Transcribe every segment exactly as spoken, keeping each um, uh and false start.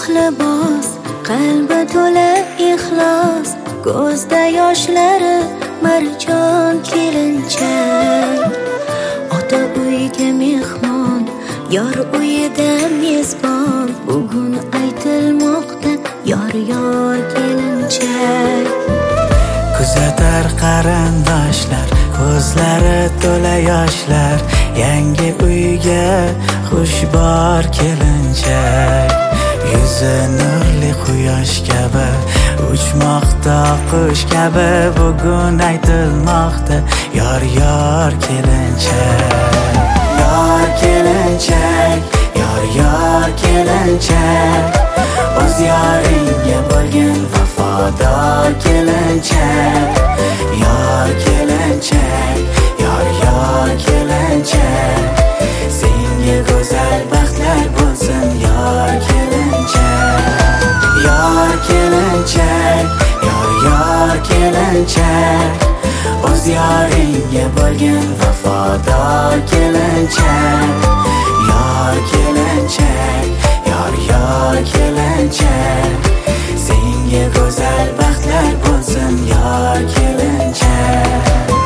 libos, qalbi to'la ixlos, ko'zda yoshlari marjon kelinchak. Ota uyga mehmon, yor uyida mezbon, bugun aytilmoqda yor yor kelinchak. Kuzatar qarindoshlar, ko'zlari to'la yoshlar, yangi uyga xushbor kelinchak. Yuzi nurli quyosh kabi, uchmoqda qush kabi, bugun aytilmoqda yor yor kelinchak. Yor kelinchak, yor yor kelinchak, o'z yoringga bo'lgin vafodor kelinchak. Yor kelinchak, yor yor kelinchak, senga go'zal baxtlar bo'lsin yor kelinchak. Yor kelinchak, yor yor kelinchak, o'z yoringga bo'lgin vafodor kelinchak. Yor kelinchak, yor yor kelinchak, senga go'zal baxtlar bo'lsin yor kelinchak.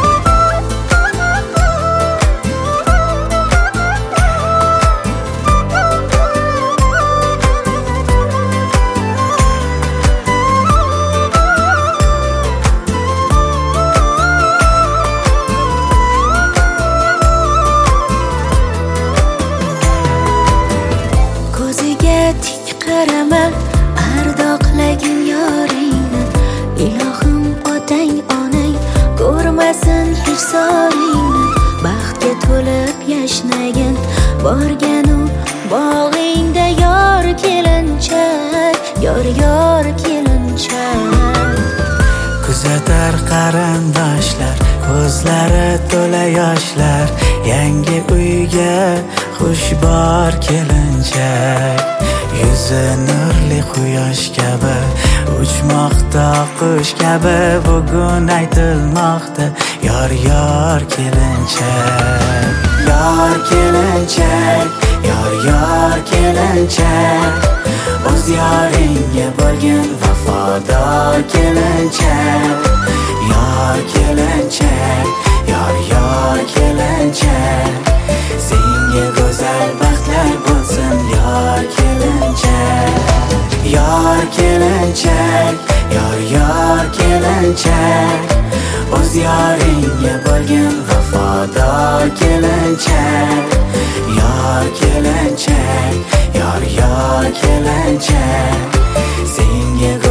Tik qarama, ardoqlagin yoringni, ilohim otang onang ko'rmasin hech soringni. Baxtga to'lib yashnagin, borganu bog'ingda yor kelinchak, yor yor kelinchak. Kuzatar qarindoshlar, ko'zlari to'la yoshlar, yangi uyga xushbor kelinchak. Yuzi nurli quyosh kabi, uchmoqda qush kabi, bugun aytilmoqda yor yor kelinchak. Yor kelinchak, yor yor kelinchak, o'z yoringga bo'lgin vafodor kelinchak. Yor kelinchak, yor yor kelinchak, senga go'zal baxtlar bo'lsin yor kelinchak. Yor kelinchak, yor yor kelinchak, o'z yoringga bo'lgin vafodor kelinchak. Yor kelinchak, yor yor kelinchak, senga